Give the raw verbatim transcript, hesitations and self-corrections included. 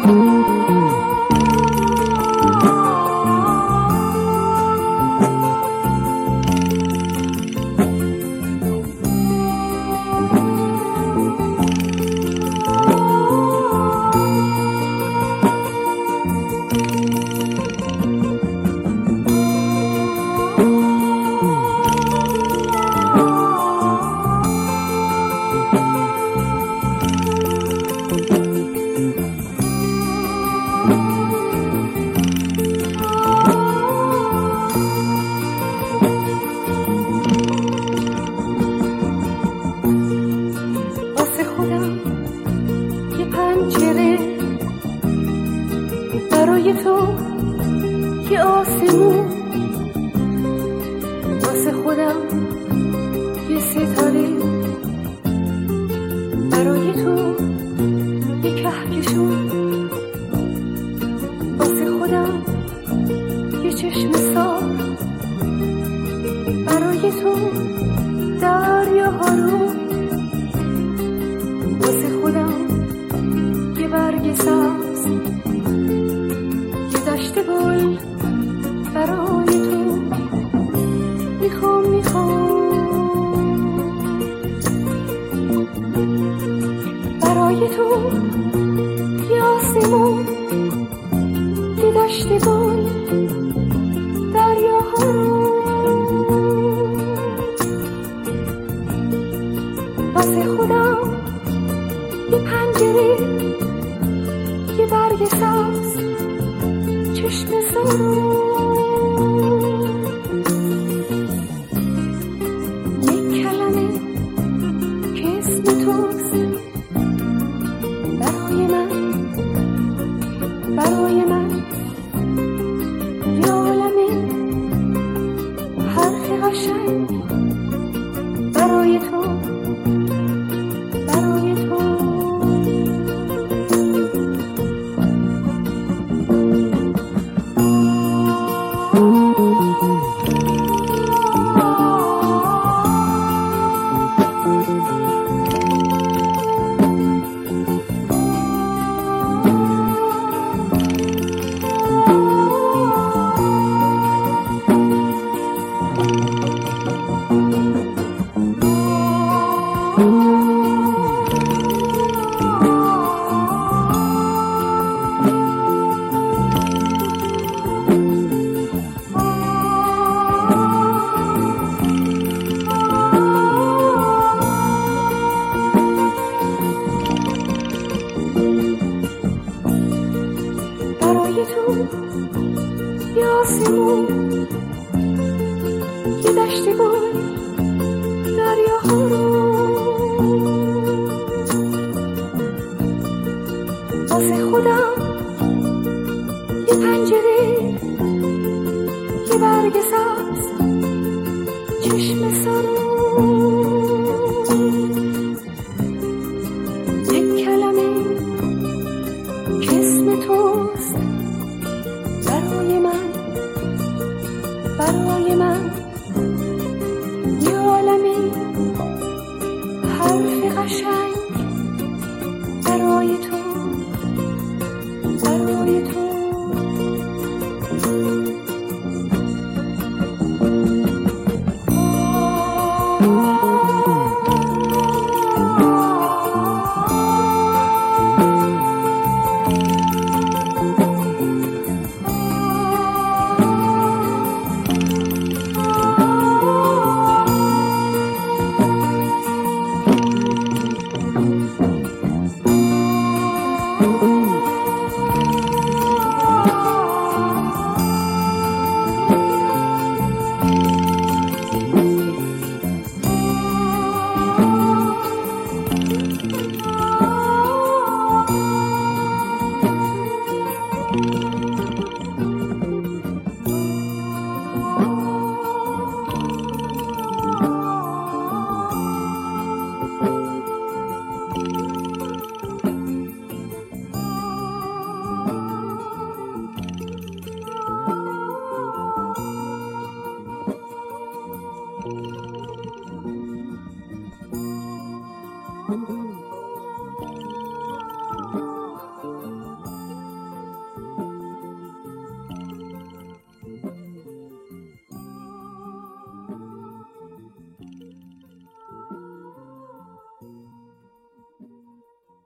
برای تو که آسمون، واسه خودم یه ستاره، برای تو یه کهکشون، واسه خودم یه چشم سار، برای تو دریاها رو، واسه خودم یه برگ سبز، یه دشت گل برای تو میخوام میخوام برای تو یه آسمون، یه دشت گل دریاها رو، واسه خودم یه پنجره، یه برگ سبز، چشم سرو، یک کلمه که اسم توست، برای من، برای من یه عالمه حرف قشنگ، برای تو، برای تو. برای تو یه آسمون، یه دشت گل دریاها رو، واسه